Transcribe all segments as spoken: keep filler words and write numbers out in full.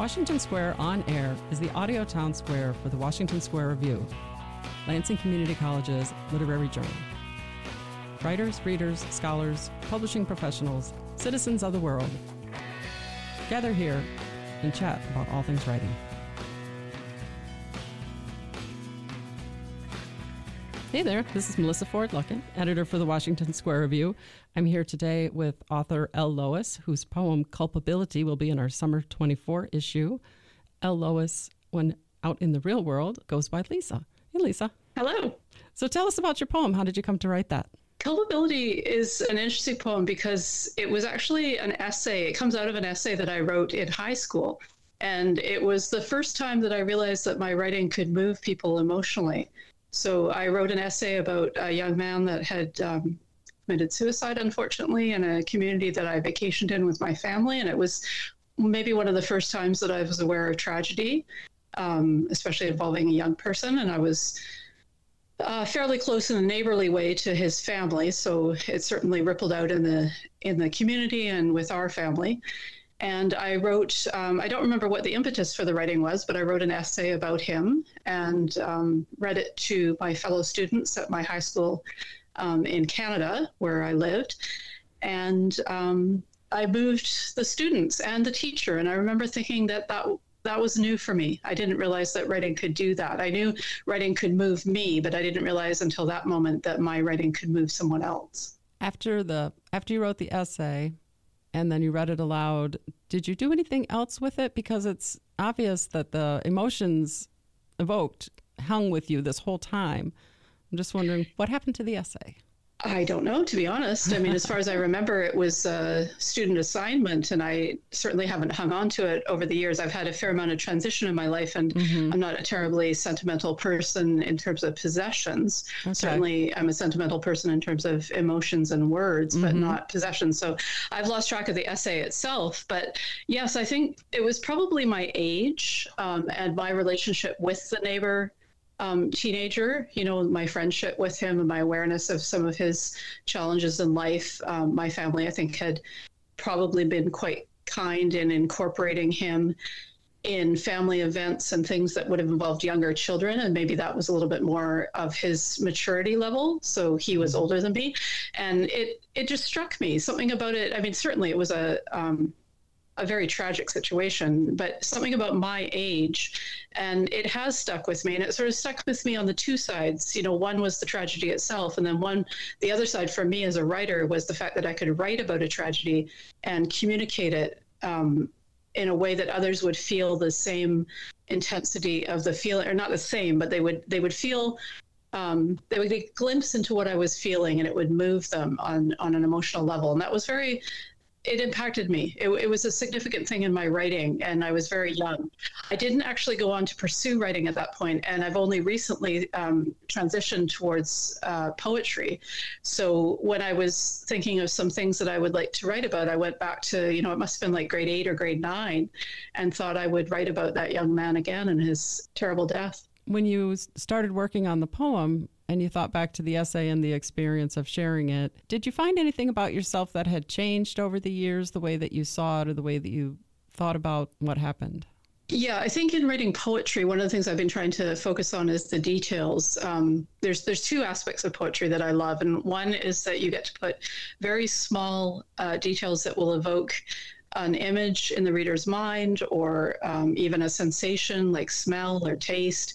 Washington Square On Air is the audio town square for the Washington Square Review, Lansing Community College's literary journal. Writers, readers, scholars, publishing professionals, citizens of the world gather here and chat about all things writing. Hey there, this is Melissa Ford Luckett, editor for the Washington Square Review. I'm here today with author Elle Lois, whose poem Culpability will be in our summer twenty-four issue. Elle Lois, when out in the real world, goes by Lisa. Hey, Lisa. Hello. So tell us about your poem. How did you come to write that? Culpability is an interesting poem because it was actually an essay. It comes out of an essay that I wrote in high school. And it was the first time that I realized that my writing could move people emotionally. So I wrote an essay about a young man that had um, committed suicide, unfortunately, in a community that I vacationed in with my family. And it was maybe one of the first times that I was aware of tragedy, um, especially involving a young person. And I was uh, fairly close in a neighborly way to his family. So it certainly rippled out in the in the community and with our family. And I wrote, um, I don't remember what the impetus for the writing was, but I wrote an essay about him and um, read it to my fellow students at my high school um, in Canada, where I lived. And um, I moved the students and the teacher. And I remember thinking that, that that was new for me. I didn't realize that writing could do that. I knew writing could move me, but I didn't realize until that moment that my writing could move someone else. After the after you wrote the essay, and then you read it aloud, did you do anything else with it? Because it's obvious that the emotions evoked hung with you this whole time. I'm just wondering, what happened to the essay? I don't know, to be honest. I mean, as far as I remember, it was a student assignment, and I certainly haven't hung on to it over the years. I've had a fair amount of transition in my life, and mm-hmm. I'm not a terribly sentimental person in terms of possessions. Okay. Certainly, I'm a sentimental person in terms of emotions and words, mm-hmm. but not possessions. So I've lost track of the essay itself. But yes, I think it was probably my age um, and my relationship with the neighbor Um, teenager, you know, my friendship with him and my awareness of some of his challenges in life. Um, my family, I think, had probably been quite kind in incorporating him in family events and things that would have involved younger children. And maybe that was a little bit more of his maturity level. So he was older than me. And it, it just struck me, something about it. I mean, certainly it was a, um, a very tragic situation, but something about my age, and it has stuck with me, and it sort of stuck with me on the two sides. You know, one was the tragedy itself, and then one, the other side for me as a writer was the fact that I could write about a tragedy and communicate it um, in a way that others would feel the same intensity of the feeling, or not the same, but they would they would feel. Um, they would get a glimpse into what I was feeling, and it would move them on on an emotional level, and that was very. It impacted me. It, it was a significant thing in my writing, and I was very young. I didn't actually go on to pursue writing at that point, and I've only recently um, transitioned towards uh, poetry. So when I was thinking of some things that I would like to write about, I went back to, you know, it must have been like grade eight or grade nine, and thought I would write about that young man again and his terrible death. When you started working on the poem, and you thought back to the essay and the experience of sharing it, did you find anything about yourself that had changed over the years, the way that you saw it or the way that you thought about what happened? Yeah, I think in writing poetry, one of the things I've been trying to focus on is the details. Um, there's there's two aspects of poetry that I love, and one is that you get to put very small uh, details that will evoke an image in the reader's mind, or um, even a sensation like smell or taste.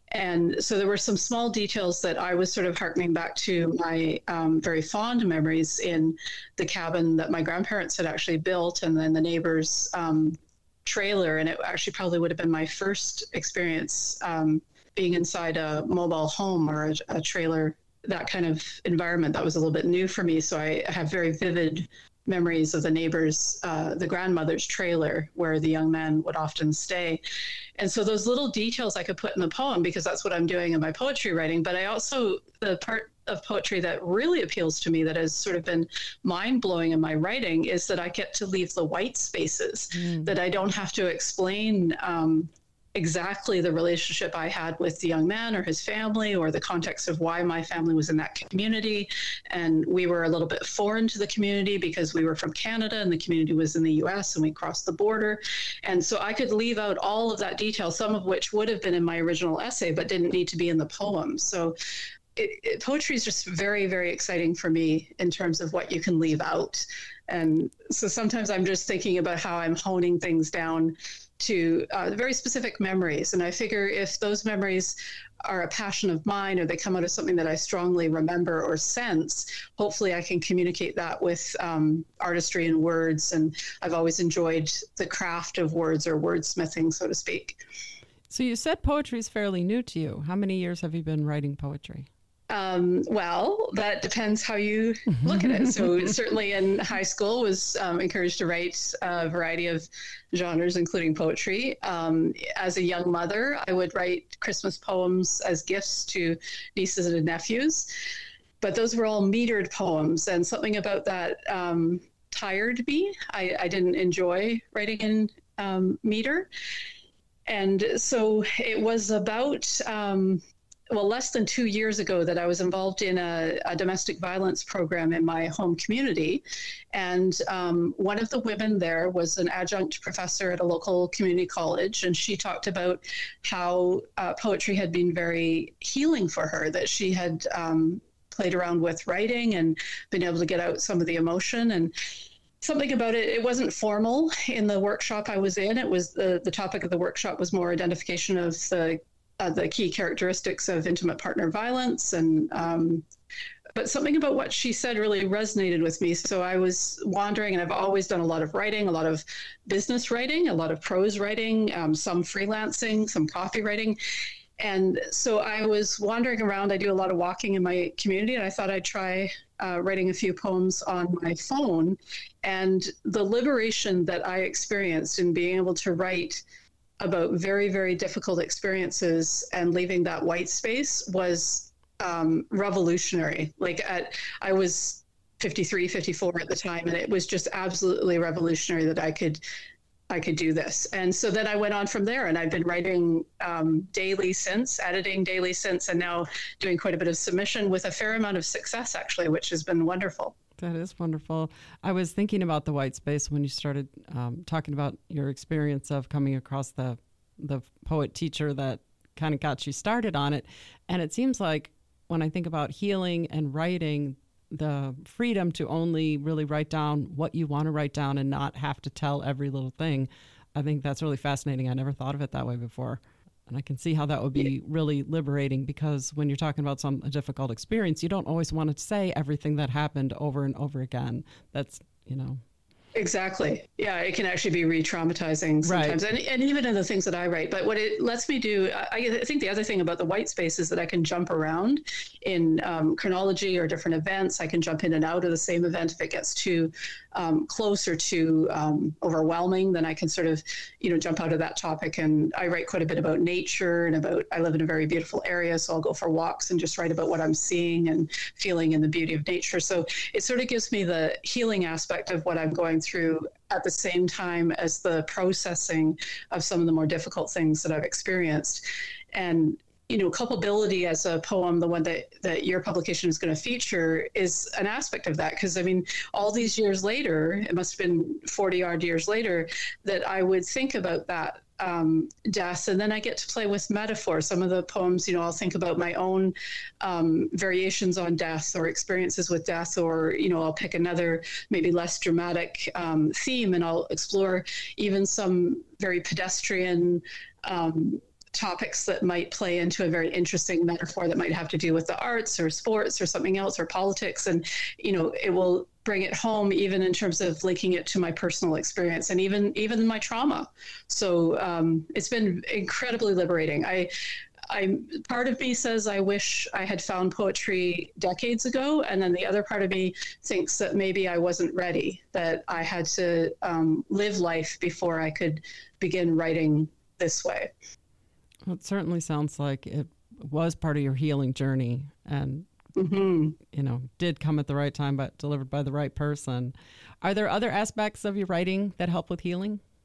And so there were some small details that I was sort of hearkening back to my um, very fond memories in the cabin that my grandparents had actually built, and then the neighbor's um, trailer. And it actually probably would have been my first experience um, being inside a mobile home or a, a trailer, that kind of environment. That was a little bit new for me. So I have very vivid memories of the neighbor's, uh, the grandmother's trailer where the young man would often stay. And so those little details I could put in the poem, because that's what I'm doing in my poetry writing. But I also, the part of poetry that really appeals to me, that has sort of been mind-blowing in my writing, is that I get to leave the white spaces, mm. that I don't have to explain um, exactly the relationship I had with the young man or his family, or the context of why my family was in that community. And we were a little bit foreign to the community because we were from Canada and the community was in the U S and we crossed the border. And so I could leave out all of that detail, some of which would have been in my original essay, but didn't need to be in the poem. So it, it, poetry is just very, very exciting for me in terms of what you can leave out. And so sometimes I'm just thinking about how I'm honing things down to uh, very specific memories. And I figure if those memories are a passion of mine, or they come out of something that I strongly remember or sense, hopefully I can communicate that with um, artistry and words. And I've always enjoyed the craft of words, or wordsmithing, so to speak. So you said poetry is fairly new to you. How many years have you been writing poetry? Um, well, that depends how you look at it. So certainly in high school was um, encouraged to write a variety of genres, including poetry. Um, as a young mother, I would write Christmas poems as gifts to nieces and nephews. But those were all metered poems, and something about that um, tired me. I, I didn't enjoy writing in um, meter. And so it was about... Um, well, less than two years ago that I was involved in a, a domestic violence program in my home community. And um, one of the women there was an adjunct professor at a local community college. And she talked about how uh, poetry had been very healing for her, that she had um, played around with writing and been able to get out some of the emotion. And something about it, it wasn't formal in the workshop I was in. It was the, the topic of the workshop was more identification of the Uh, the key characteristics of intimate partner violence. And um, but something about what she said really resonated with me. So I was wandering, and I've always done a lot of writing, a lot of business writing, a lot of prose writing, um, some freelancing, some copywriting. And so I was wandering around. I do a lot of walking in my community, and I thought I'd try uh, writing a few poems on my phone. And the liberation that I experienced in being able to write about very, very difficult experiences and leaving that white space was um, revolutionary. Like at, I was fifty-three, fifty-four at the time, and it was just absolutely revolutionary that I could, I could do this. And so then I went on from there, and I've been writing um, daily since, editing daily since, and now doing quite a bit of submission with a fair amount of success, actually, which has been wonderful. That is wonderful. I was thinking about the white space when you started um, talking about your experience of coming across the the poet teacher that kind of got you started on it. And it seems like when I think about healing and writing, the freedom to only really write down what you want to write down and not have to tell every little thing, I think that's really fascinating. I never thought of it that way before. And I can see how that would be really liberating, because when you're talking about some a difficult experience, you don't always want to say everything that happened over and over again. That's, you know. Exactly. Yeah, it can actually be re-traumatizing sometimes, right. and, and even in the things that I write. But what it lets me do, I, I think the other thing about the white space is that I can jump around in um, chronology or different events. I can jump in and out of the same event. If it gets too um, close or too um, overwhelming, then I can sort of, you know, jump out of that topic. And I write quite a bit about nature and about, I live in a very beautiful area, so I'll go for walks and just write about what I'm seeing and feeling in the beauty of nature. So it sort of gives me the healing aspect of what I'm going through at the same time as the processing of some of the more difficult things that I've experienced. And, you know, culpability as a poem, the one that, that your publication is going to feature, is an aspect of that. Because, I mean, all these years later, it must have been forty odd years later, that I would think about that Um, death, and then I get to play with metaphor. Some of the poems, you know, I'll think about my own um, variations on death or experiences with death, or, you know, I'll pick another maybe less dramatic um, theme, and I'll explore even some very pedestrian um, topics that might play into a very interesting metaphor that might have to do with the arts or sports or something else or politics. And, you know, it will bring it home even in terms of linking it to my personal experience and even even my trauma. So um, it's been incredibly liberating. I, I part of me says I wish I had found poetry decades ago, and then the other part of me thinks that maybe I wasn't ready, that I had to um, live life before I could begin writing this way. Well, it certainly sounds like it was part of your healing journey, and mm-hmm. you know, did come at the right time, but delivered by the right person. Are there other aspects of your writing that help with healing?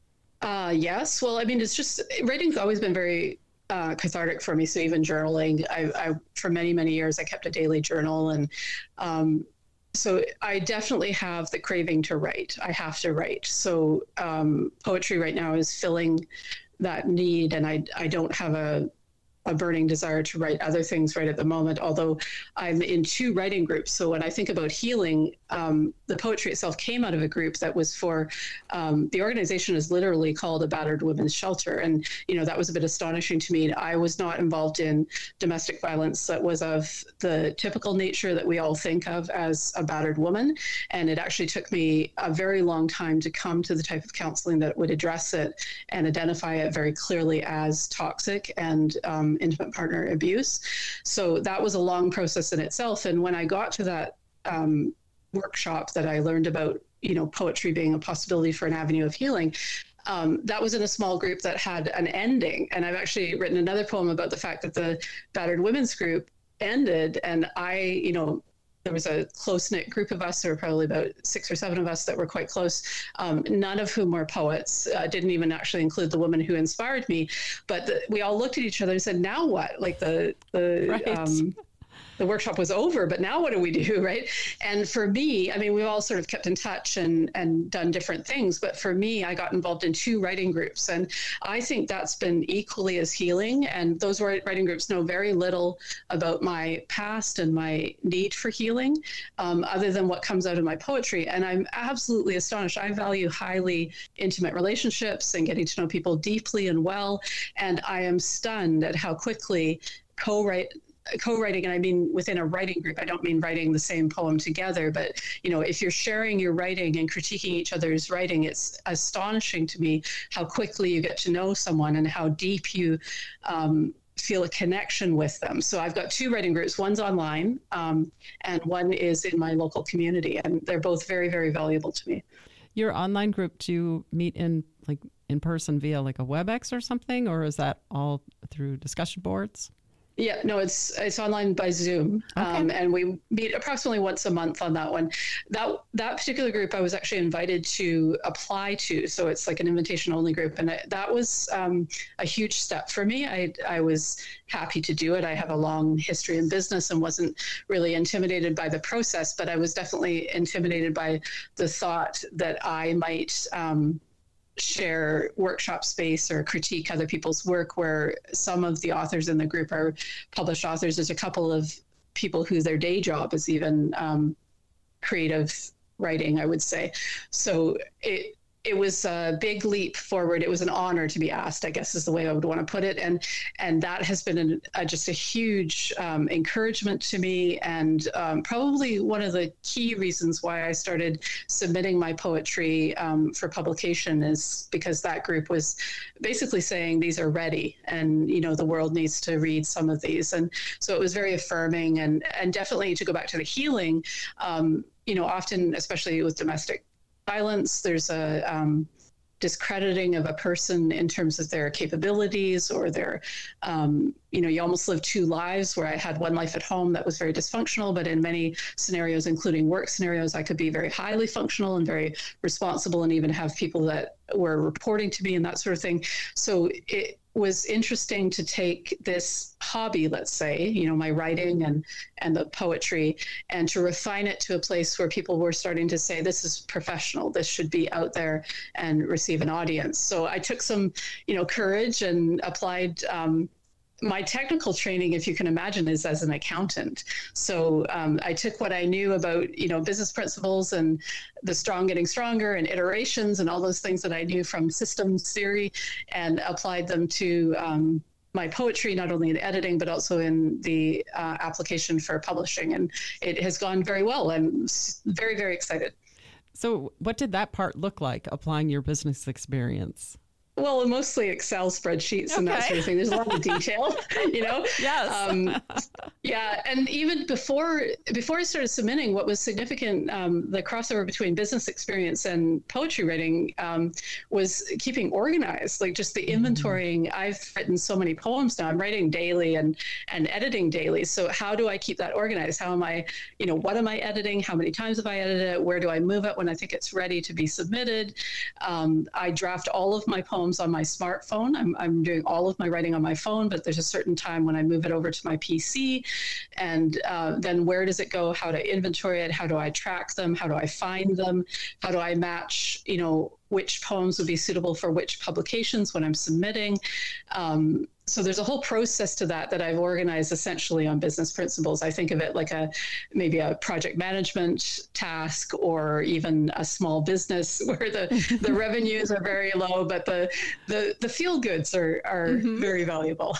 Uh, yes. Well, I mean, it's just writing's always been very uh, cathartic for me. So even journaling, I, I for many many years I kept a daily journal, and um, so I definitely have the craving to write. I have to write. So um, poetry right now is filling that need, and I I don't have a a burning desire to write other things right at the moment, although I'm in two writing groups. So when I think about healing, um, the poetry itself came out of a group that was for, um, the organization is literally called a Battered Women's Shelter. And, you know, that was a bit astonishing to me. I was not involved in domestic violence that was of the typical nature that we all think of as a battered woman. And it actually took me a very long time to come to the type of counseling that would address it and identify it very clearly as toxic and um, intimate partner abuse. So that was a long process in itself. And when I got to that um, workshop that I learned about, you know, poetry being a possibility for an avenue of healing, um, that was in a small group that had an ending. And I've actually written another poem about the fact that the battered women's group ended. And I, you know, there was a close-knit group of us. There were probably about six or seven of us that were quite close, um, none of whom were poets. I uh, didn't even actually include the woman who inspired me. But the, we all looked at each other and said, now what? Like the, the right. um, the workshop was over, but now what do we do, right? And for me, I mean, we've all sort of kept in touch and, and done different things. But for me, I got involved in two writing groups. And I think that's been equally as healing. And those writing groups know very little about my past and my need for healing, um, other than what comes out of my poetry. And I'm absolutely astonished. I value highly intimate relationships and getting to know people deeply and well. And I am stunned at how quickly co-write co-writing, and I mean within a writing group, I don't mean writing the same poem together, but, you know, if you're sharing your writing and critiquing each other's writing, it's astonishing to me how quickly you get to know someone and how deep you um, feel a connection with them. So I've got two writing groups. One's online um, and one is in my local community, and they're both very, very valuable to me. Your online group, do you meet in like in person via like a WebEx or something, or is that all through discussion boards? Yeah, no, it's it's online by Zoom, okay. um, and we meet approximately once a month on that one. That that particular group, I was actually invited to apply to, so it's like an invitation-only group, and I, that was um, a huge step for me. I I was happy to do it. I have a long history in business and wasn't really intimidated by the process, but I was definitely intimidated by the thought that I might Um, share workshop space or critique other people's work, where some of the authors in the group are published authors. There's a couple of people who their day job is even um, creative writing, I would say. So it it was a big leap forward. It was an honor to be asked, I guess is the way I would want to put it. And and that has been an, a, just a huge um, encouragement to me, and um, probably one of the key reasons why I started submitting my poetry um, for publication is because that group was basically saying these are ready, and you know the world needs to read some of these. And so it was very affirming, and and definitely to go back to the healing, um, you know, often, especially with domestic violence, there's a um, discrediting of a person in terms of their capabilities or their, um, you know, you almost live two lives, where I had one life at home that was very dysfunctional, but in many scenarios, including work scenarios, I could be very highly functional and very responsible and even have people that were reporting to me and that sort of thing. So it was interesting to take this hobby, let's say, you know, my writing and, and the poetry, and to refine it to a place where people were starting to say, this is professional, this should be out there and receive an audience. So I took some, you know, courage and applied um, my technical training, if you can imagine, is as an accountant. So um, I took what I knew about, you know, business principles and the strong getting stronger and iterations and all those things that I knew from systems theory, and applied them to um, my poetry, not only in editing, but also in the uh, application for publishing. And it has gone very well. I'm very, very excited. So what did that part look like, applying your business experience? Well, mostly Excel spreadsheets okay. and that sort of thing. There's a lot of detail, you know? Yes. Um, yeah. And even before before I started submitting, what was significant, um, the crossover between business experience and poetry writing um, was keeping organized, like just the inventorying. Mm-hmm. I've written so many poems now. I'm writing daily and, and editing daily. So how do I keep that organized? How am I, you know, what am I editing? How many times have I edited it? Where do I move it when I think it's ready to be submitted? Um, I draft all of my poems on my smartphone. I'm, I'm doing all of my writing on my phone, but there's a certain time when I move it over to my P C. And uh, then where does it go? How to inventory it? How do I track them? How do I find them? How do I match, you know, which poems would be suitable for which publications when I'm submitting? Um, so there's a whole process to that that I've organized essentially on business principles. I think of it like a maybe a project management task or even a small business where the, the revenues are very low, but the the, the feel goods are, are mm-hmm. very valuable.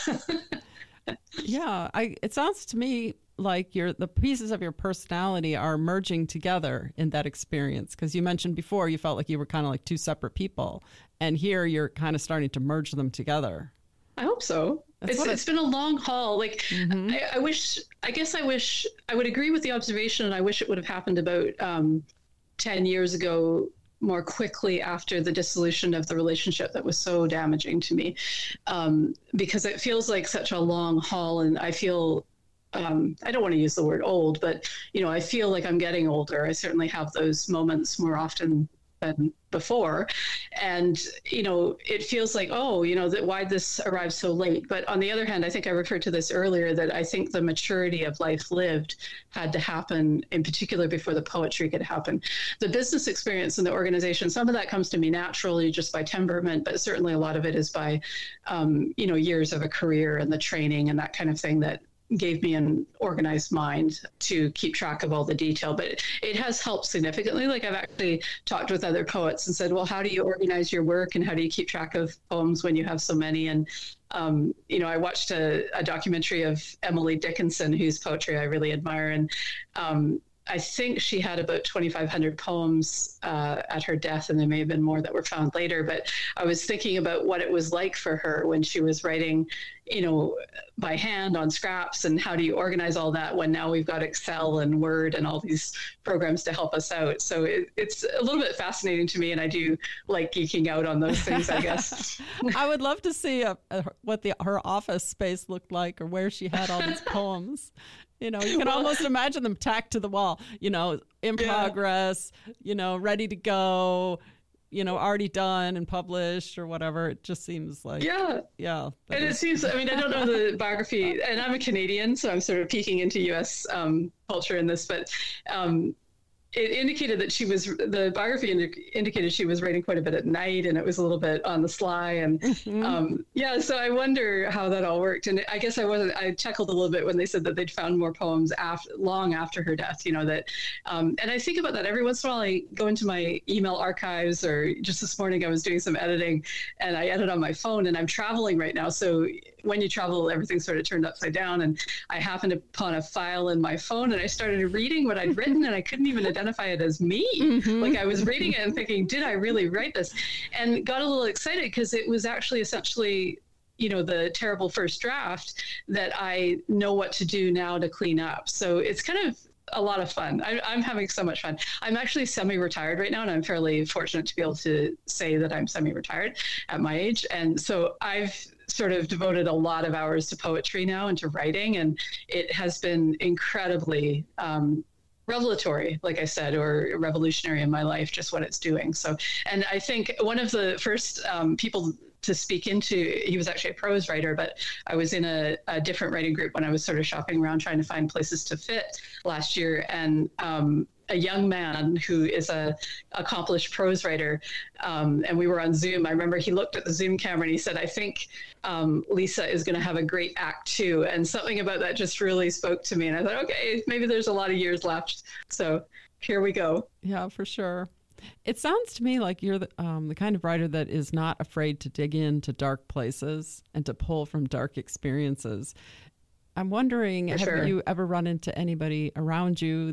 Yeah, I, it sounds to me like your the pieces of your personality are merging together in that experience, because you mentioned before you felt like you were kind of like two separate people, and here you're kind of starting to merge them together. I hope so. It's, it's been a long haul. Like, mm-hmm. I, I wish, I guess I wish, I would agree with the observation, and I wish it would have happened about um, ten years ago, more quickly after the dissolution of the relationship that was so damaging to me, um, because it feels like such a long haul, and I feel, um, I don't want to use the word old, but, you know, I feel like I'm getting older. I certainly have those moments more often than before. And, you know, it feels like, oh, you know, that why this arrived so late. But on the other hand, I think I referred to this earlier, that I think the maturity of life lived had to happen in particular before the poetry could happen. The business experience and the organization, some of that comes to me naturally just by temperament, but certainly a lot of it is by, um, you know, years of a career and the training and that kind of thing that gave me an organized mind to keep track of all the detail. But it has helped significantly. Like, I've actually talked with other poets and said, well, how do you organize your work and how do you keep track of poems when you have so many? And, um, you know, I watched a, a documentary of Emily Dickinson, whose poetry I really admire. And um, I think she had about twenty-five hundred poems uh, at her death, and there may have been more that were found later. But I was thinking about what it was like for her when she was writing, you know, by hand on scraps, and how do you organize all that when now we've got Excel and Word and all these programs to help us out. So it, it's a little bit fascinating to me, and I do like geeking out on those things, I guess. I would love to see a, a, what the her office space looked like, or where she had all these poems. You know, you can well, almost imagine them tacked to the wall, you know, in yeah. progress, you know, ready to go, you know, already done and published or whatever. It just seems like, yeah. Yeah. And is. It seems, I mean, I don't know the biography, and I'm a Canadian, so I'm sort of peeking into U S um, culture in this, but um, it indicated that she was, the biography indi- indicated she was writing quite a bit at night, and it was a little bit on the sly. And mm-hmm. um, yeah, so I wonder how that all worked. And I guess I wasn't, I chuckled a little bit when they said that they'd found more poems after, long after her death, you know, that, um, and I think about that every once in a while. I go into my email archives, or just this morning I was doing some editing and I edit on my phone, and I'm traveling right now. So when you travel, everything's sort of turned upside down. And I happened upon a file in my phone, and I started reading what I'd written, and I couldn't even identify it as me. Mm-hmm. Like, I was reading it and thinking, did I really write this? And got a little excited because it was actually essentially, you know, the terrible first draft that I know what to do now to clean up. So it's kind of a lot of fun. I, I'm having so much fun. I'm actually semi-retired right now, and I'm fairly fortunate to be able to say that I'm semi-retired at my age. And so I've sort of devoted a lot of hours to poetry now and to writing, and it has been incredibly um, revelatory, like I said, or revolutionary in my life, just what it's doing. So, and I think one of the first um, people to speak into, he was actually a prose writer, but I was in a, a different writing group when I was sort of shopping around trying to find places to fit last year. And um, a young man who is a accomplished prose writer, um, and we were on Zoom. I remember he looked at the Zoom camera and he said, I think um, Lisa is going to have a great act two. And something about that just really spoke to me. And I thought, okay, maybe there's a lot of years left. So here we go. Yeah, for sure. It sounds to me like you're the, um, the kind of writer that is not afraid to dig into dark places and to pull from dark experiences. I'm wondering, For have sure. you ever run into anybody around you that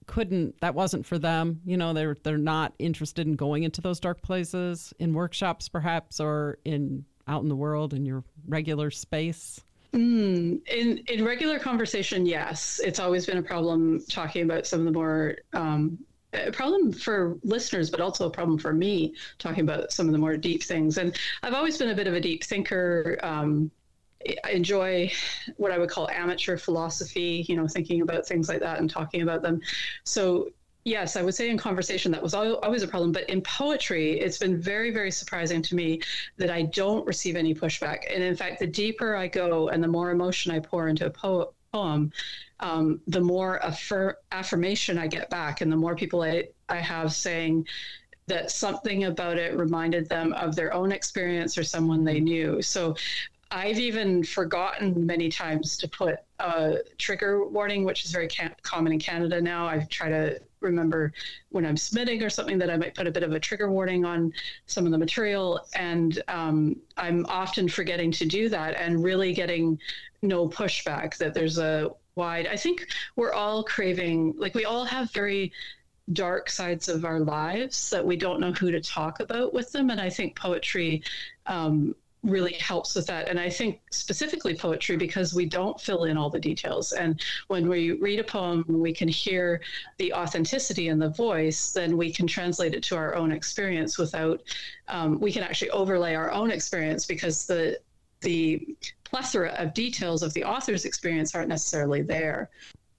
couldn't, that wasn't for them. You know, they're they're not interested in going into those dark places in workshops, perhaps, or in out in the world in your regular space. Mm, in in regular conversation, yes, it's always been a problem talking about some of the more um, a problem for listeners, but also a problem for me talking about some of the more deep things. And I've always been a bit of a deep thinker. Um, I enjoy what I would call amateur philosophy, you know, thinking about things like that and talking about them. So yes, I would say in conversation that was always a problem, but in poetry, it's been very, very surprising to me that I don't receive any pushback. And in fact, the deeper I go and the more emotion I pour into a po- poem, um, the more affir- affirmation I get back, and the more people I, I have saying that something about it reminded them of their own experience or someone they knew. So I've even forgotten many times to put a trigger warning, which is very ca- common in Canada now. I try to remember when I'm submitting or something that I might put a bit of a trigger warning on some of the material. And um, I'm often forgetting to do that and really getting no pushback, that there's a wide, I think we're all craving, like we all have very dark sides of our lives that we don't know who to talk about with them. And I think poetry, um, really helps with that. And I think specifically poetry, because we don't fill in all the details. And when we read a poem, we can hear the authenticity in the voice, then we can translate it to our own experience without, um, we can actually overlay our own experience, because the the plethora of details of the author's experience aren't necessarily there.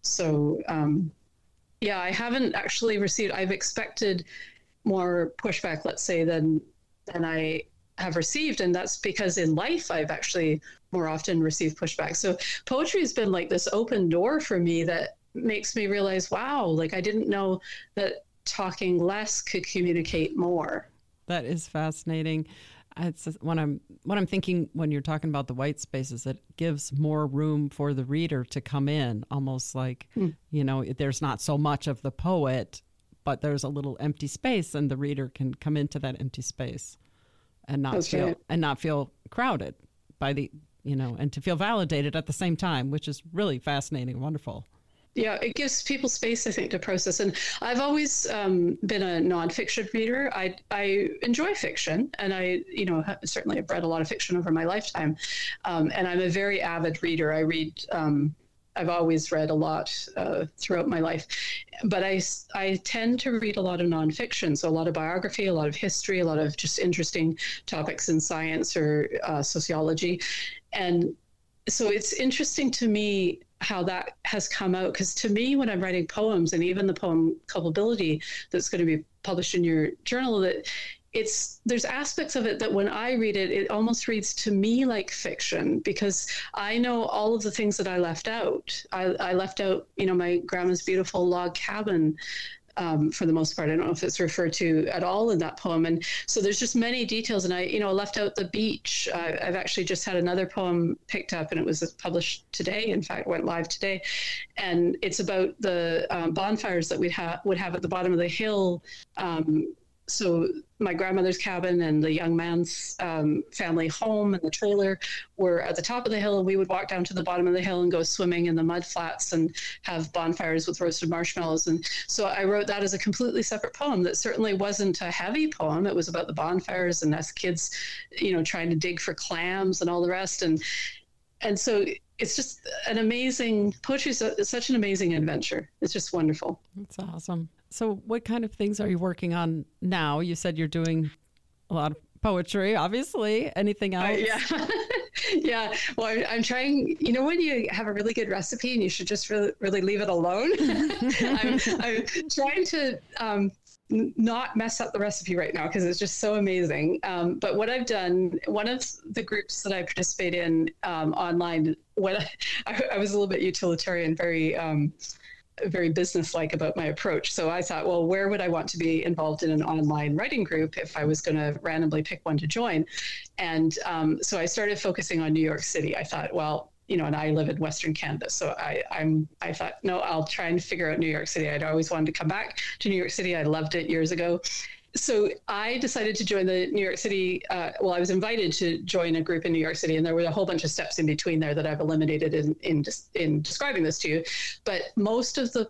So um, yeah, I haven't actually received, I've expected more pushback, let's say, than than I have received. And that's because in life, I've actually more often received pushback. So poetry has been like this open door for me that makes me realize, wow, like I didn't know that talking less could communicate more. That is fascinating. It's when I'm when I'm thinking when you're talking about the white spaces, it gives more room for the reader to come in, almost like, mm. you know, there's not so much of the poet, but there's a little empty space, and the reader can come into that empty space. And not That's feel right. and not feel crowded by the, you know, and to feel validated at the same time, which is really fascinating and wonderful. Yeah, it gives people space, I think, to process. And I've always um, been a nonfiction reader. I I enjoy fiction, and I, you know, certainly have read a lot of fiction over my lifetime. Um, and I'm a very avid reader. I read. Um, I've always read a lot uh, throughout my life, but I, I tend to read a lot of nonfiction. So a lot of biography, a lot of history, a lot of just interesting topics in science or uh, sociology. And so it's interesting to me how that has come out, because to me, when I'm writing poems, and even the poem Culpability that's going to be published in your journal, that it's there's aspects of it that when I read it, it almost reads to me like fiction, because I know all of the things that I left out. I, I left out, you know, my grandma's beautiful log cabin. Um, for the most part, I don't know if it's referred to at all in that poem. And so there's just many details. And I, you know, left out the beach. Uh, I've actually just had another poem picked up, and it was published today. In fact, went live today. And it's about the um, bonfires that we ha- would have at the bottom of the hill. Um, so my grandmother's cabin and the young man's um, family home and the trailer were at the top of the hill, and we would walk down to the bottom of the hill and go swimming in the mud flats and have bonfires with roasted marshmallows. And so I wrote that as a completely separate poem that certainly wasn't a heavy poem. It was about the bonfires and us kids, you know, trying to dig for clams and all the rest. And and so it's just an amazing, poetry is such an amazing adventure. It's just wonderful. That's awesome. So what kind of things are you working on now? You said you're doing a lot of poetry, obviously. Anything else? Uh, yeah. yeah. Well, I'm, I'm trying, you know, when you have a really good recipe and you should just really, really leave it alone. I'm, I'm trying to um, n- not mess up the recipe right now, because it's just so amazing. Um, but what I've done, one of the groups that I participate in um, online, when I, I, I was a little bit utilitarian, very, um, very businesslike about my approach. So I thought, well, where would I want to be involved in an online writing group if I was going to randomly pick one to join? And um, so I started focusing on New York City. I thought, well, you know, and I live in Western Canada. So I, I'm, I thought, no, I'll try and figure out New York City. I'd always wanted to come back to New York City. I loved it years ago. So I decided to join the New York City, uh, well, I was invited to join a group in New York City, and there were a whole bunch of steps in between there that I've eliminated in in, in describing this to you. But most of the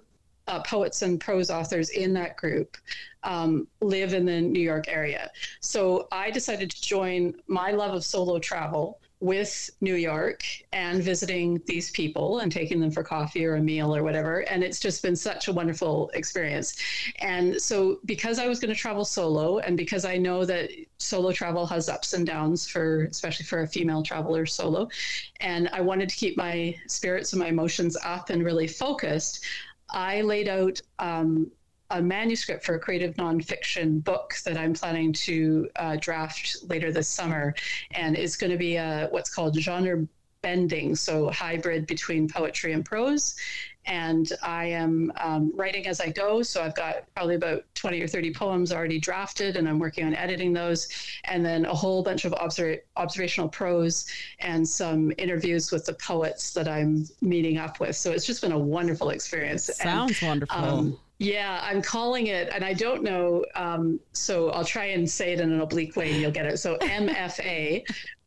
uh, poets and prose authors in that group um, live in the New York area. So I decided to join my love of solo travel with New York and visiting these people and taking them for coffee or a meal or whatever. And it's just been such a wonderful experience. And so because I was going to travel solo, and because I know that solo travel has ups and downs for, especially for a female traveler solo, and I wanted to keep my spirits and my emotions up and really focused, I laid out um, a manuscript for a creative nonfiction book that I'm planning to uh, draft later this summer. And it's going to be a, what's called genre bending, so hybrid between poetry and prose. And I am um, writing as I go. So I've got probably about twenty or thirty poems already drafted, and I'm working on editing those. And then a whole bunch of observ- observational prose and some interviews with the poets that I'm meeting up with. So it's just been a wonderful experience. Sounds and, wonderful. Um, Yeah, I'm calling it, and I don't know, um, so I'll try and say it in an oblique way and you'll get it. So M F A,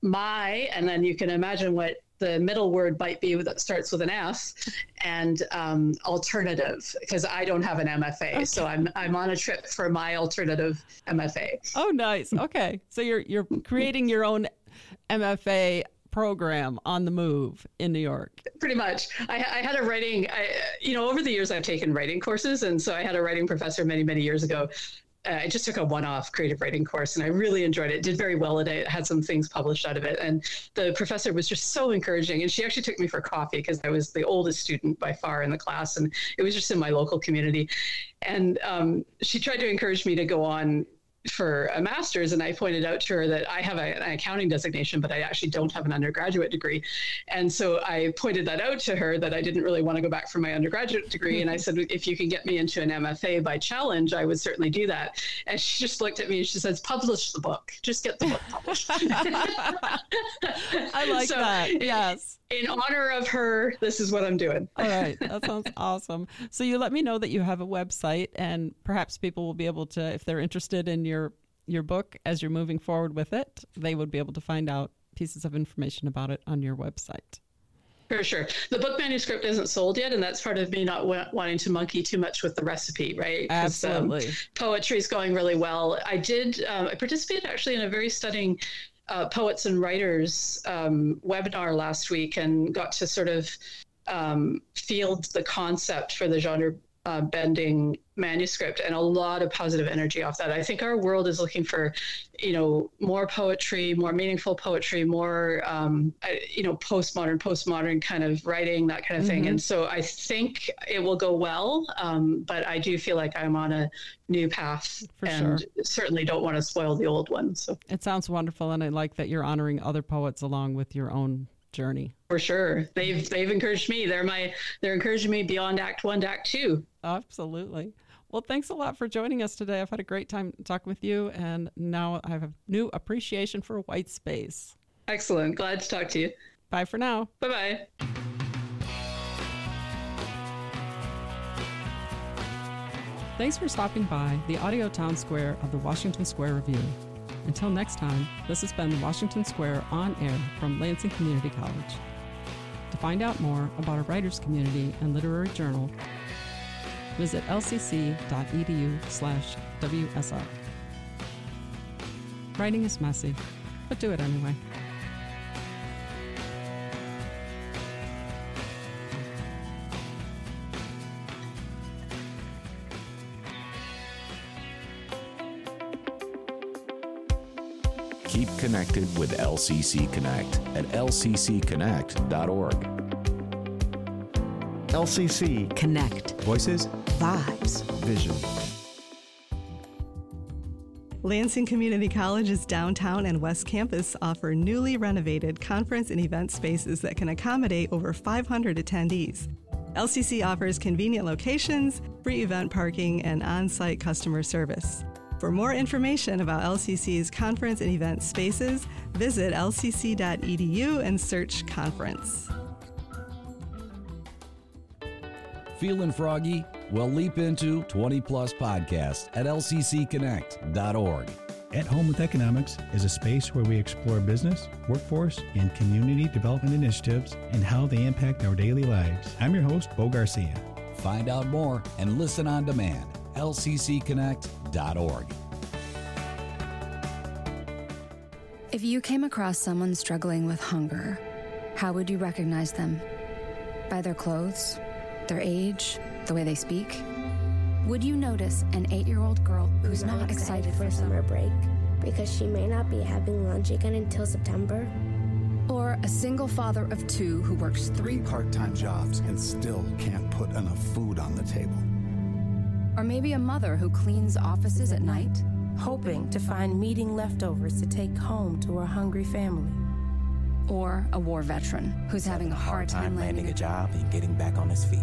my, and then you can imagine what the middle word might be that starts with an F, and um, alternative, because I don't have an M F A. Okay. So I'm I'm on a trip for my alternative M F A. Oh, nice. Okay. So you're you're creating your own M F A program on the move in New York. Pretty much. I, I had a writing, I, you know, over the years I've taken writing courses. And so I had a writing professor many, many years ago. Uh, I just took a one-off creative writing course and I really enjoyed it. Did very well at it. Had some things published out of it. And the professor was just so encouraging. And she actually took me for coffee because I was the oldest student by far in the class. And it was just in my local community. And um, she tried to encourage me to go on for a master's, and I pointed out to her that I have a, an accounting designation, but I actually don't have an undergraduate degree. And so I pointed that out to her, that I didn't really want to go back for my undergraduate degree. And I said, if you can get me into an M F A by challenge, I would certainly do that. And she just looked at me and she says, publish the book. Just get the book published. I like so, that. Yes. In honor of her, this is what I'm doing. All right. That sounds awesome. So you let me know that you have a website, and perhaps people will be able to, if they're interested in your, your book as you're moving forward with it, they would be able to find out pieces of information about it on your website. For sure. The book manuscript isn't sold yet, and that's part of me not w- wanting to monkey too much with the recipe, right? Absolutely. Um, poetry is going really well. I did, um, I participated actually in a very stunning Uh, poets and writers um, webinar last week, and got to sort of um, field the concept for the genre uh, bending manuscript, and a lot of positive energy off that. I think our world is looking for, you know, more poetry, more meaningful poetry, more, um, you know, postmodern, postmodern kind of writing, that kind of thing. Mm-hmm. And so I think it will go well, um, but I do feel like I'm on a new path, for and sure. certainly don't want to spoil the old one. So it sounds wonderful, and I like that you're honoring other poets along with your own journey. For sure. They've they've encouraged me. They're my they're encouraging me beyond Act One to Act Two. Absolutely. Well, thanks a lot for joining us today. I've had a great time talking with you, and now I have a new appreciation for white space. Excellent. Glad to talk to you. Bye for now. Bye-bye. Thanks for stopping by the Audio Town Square of the Washington Square Review. Until next time, this has been Washington Square On Air from Lansing Community College. To find out more about a writers community and literary journal, visit lcc.edu slash WSR. Writing is messy, but do it anyway. Keep connected with L C C Connect at L C C connect dot org. L C C Connect. Voices, Vibes, Vision. Lansing Community College's downtown and west campus offer newly renovated conference and event spaces that can accommodate over five hundred attendees. L C C offers convenient locations, free event parking, and on-site customer service. For more information about L C C's conference and event spaces, visit L C C dot E D U and search conference. Feeling froggy? Well, leap into twenty plus podcasts at L C C connect dot org. At Home with Economics is a space where we explore business, workforce, and community development initiatives and how they impact our daily lives. I'm your host, Bo Garcia. Find out more and listen on demand. L C C connect dot org. If you came across someone struggling with hunger, how would you recognize them? By their clothes, their age, the way they speak? Would you notice an eight-year-old girl who's not, not excited, excited for summer break because she may not be having lunch again until September? Or a single father of two who works three part-time jobs and still can't put enough food on the table? Or maybe a mother who cleans offices at night, hoping to find meeting leftovers to take home to her hungry family. Or a war veteran who's having a hard time landing a job and getting back on his feet.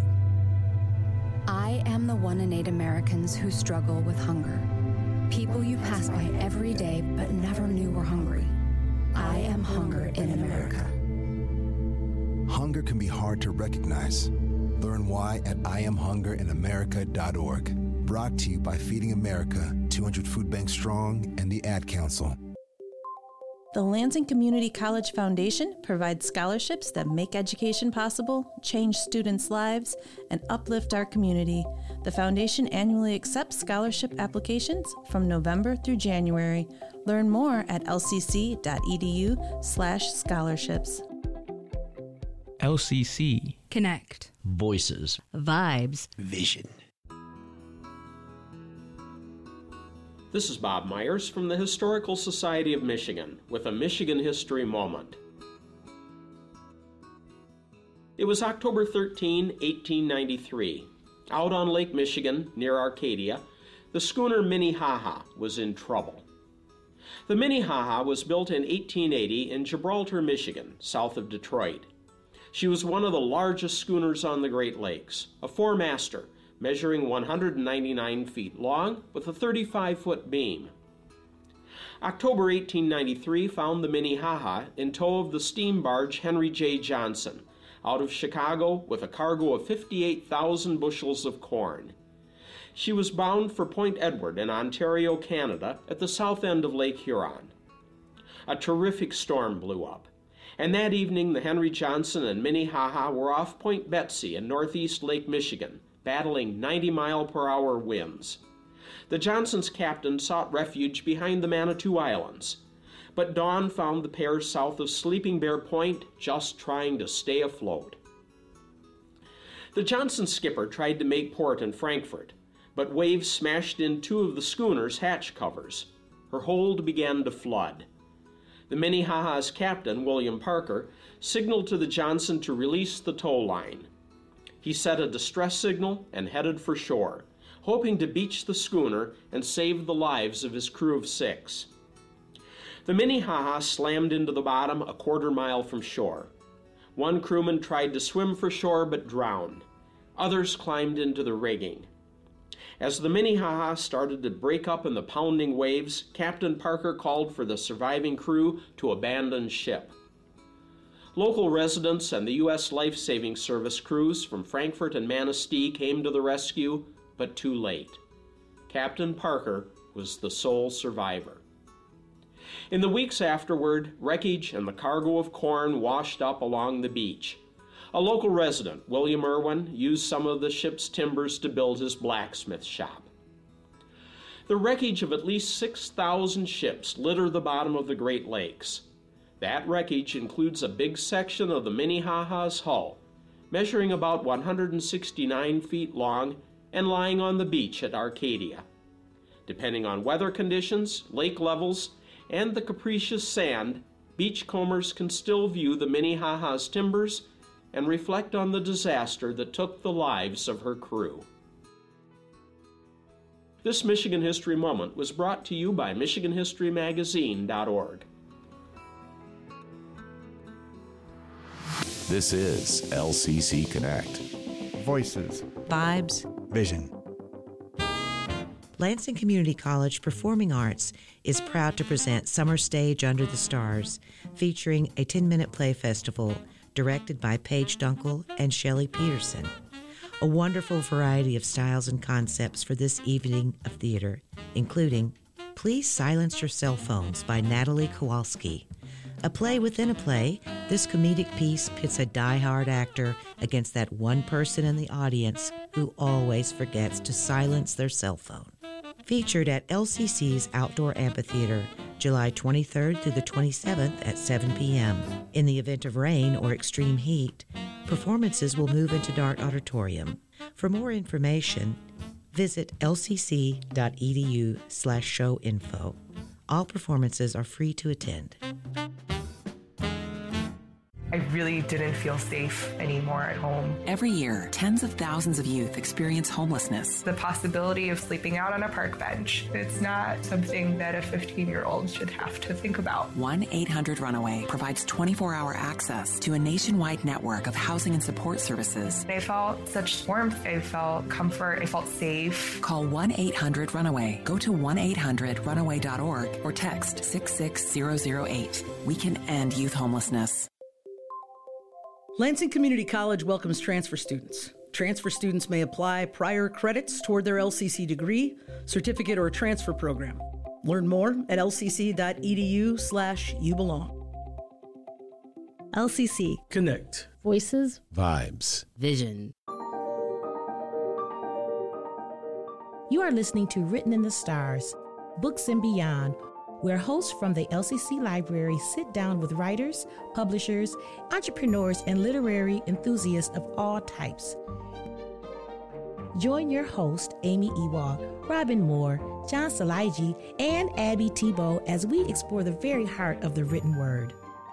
I am the one in eight Americans who struggle with hunger. People you pass by every day but never knew were hungry. I am hunger in America. Hunger can be hard to recognize. Learn why at I am hunger in America dot org. Brought to you by Feeding America, two hundred Food Banks Strong, and the Ad Council. The Lansing Community College Foundation provides scholarships that make education possible, change students' lives, and uplift our community. The foundation annually accepts scholarship applications from November through January. Learn more at lcc.edu slash scholarships. L C C. Connect. Voices. Vibes. Vision. This is Bob Myers from the Historical Society of Michigan with a Michigan History Moment. It was October thirteenth, eighteen ninety-three. Out on Lake Michigan, near Arcadia, the schooner Minnehaha was in trouble. The Minnehaha was built in eighteen eighty in Gibraltar, Michigan, south of Detroit. She was one of the largest schooners on the Great Lakes, a four-master, measuring one hundred ninety-nine feet long with a thirty-five foot beam. October eighteen ninety-three found the Minnehaha in tow of the steam barge Henry J. Johnson, out of Chicago with a cargo of fifty-eight thousand bushels of corn. She was bound for Point Edward in Ontario, Canada, at the south end of Lake Huron. A terrific storm blew up, and that evening the Henry Johnson and Minnehaha were off Point Betsy in northeast Lake Michigan, battling ninety mile per hour winds. The Johnson's captain sought refuge behind the Manitou Islands, but dawn found the pair south of Sleeping Bear Point, just trying to stay afloat. The Johnson skipper tried to make port in Frankfort, but waves smashed in two of the schooner's hatch covers. Her hold began to flood. The Minnehaha's captain, William Parker, signaled to the Johnson to release the tow line. He set a distress signal and headed for shore, hoping to beach the schooner and save the lives of his crew of six. The Minnehaha slammed into the bottom a quarter mile from shore. One crewman tried to swim for shore but drowned. Others climbed into the rigging. As the Minnehaha started to break up in the pounding waves, Captain Parker called for the surviving crew to abandon ship. Local residents and the U S Life-Saving Service crews from Frankfort and Manistee came to the rescue, but too late. Captain Parker was the sole survivor. In the weeks afterward, wreckage and the cargo of corn washed up along the beach. A local resident, William Irwin, used some of the ship's timbers to build his blacksmith shop. The wreckage of at least six thousand ships litter the bottom of the Great Lakes. That wreckage includes a big section of the Minnehaha's hull, measuring about one hundred sixty-nine feet long and lying on the beach at Arcadia. Depending on weather conditions, lake levels, and the capricious sand, beachcombers can still view the Minnehaha's timbers and reflect on the disaster that took the lives of her crew. This Michigan History Moment was brought to you by Michigan History Magazine dot org. This is L C C Connect. Voices. Vibes. Vision. Lansing Community College Performing Arts is proud to present Summer Stage Under the Stars, featuring a ten-minute play festival directed by Paige Dunkel and Shelley Peterson. A wonderful variety of styles and concepts for this evening of theater, including Please Silence Your Cell Phones by Natalie Kowalski, A play within a play, this comedic piece pits a die-hard actor against that one person in the audience who always forgets to silence their cell phone. Featured at L C C's Outdoor Amphitheater, July twenty-third through the twenty-seventh at seven p.m. In the event of rain or extreme heat, performances will move into Dart Auditorium. For more information, visit lcc.edu slash show info. All performances are free to attend. I really didn't feel safe anymore at home. Every year, tens of thousands of youth experience homelessness. The possibility of sleeping out on a park bench, it's not something that a fifteen-year-old should have to think about. one eight hundred runaway provides twenty-four hour access to a nationwide network of housing and support services. I felt such warmth. I felt comfort. I felt safe. Call one eight hundred runaway. Go to one eight hundred runaway dot org or text six six zero zero eight. We can end youth homelessness. Lansing Community College welcomes transfer students. Transfer students may apply prior credits toward their L C C degree, certificate, or transfer program. Learn more at lcc.edu slash you belong. L C C. Connect. Voices. Vibes. Vision. You are listening to Written in the Stars, Books and Beyond, where hosts from the L C C Library sit down with writers, publishers, entrepreneurs, and literary enthusiasts of all types. Join your host, Amy Ewald, Robin Moore, John Salaiji, and Abby Tebow as we explore the very heart of the written word.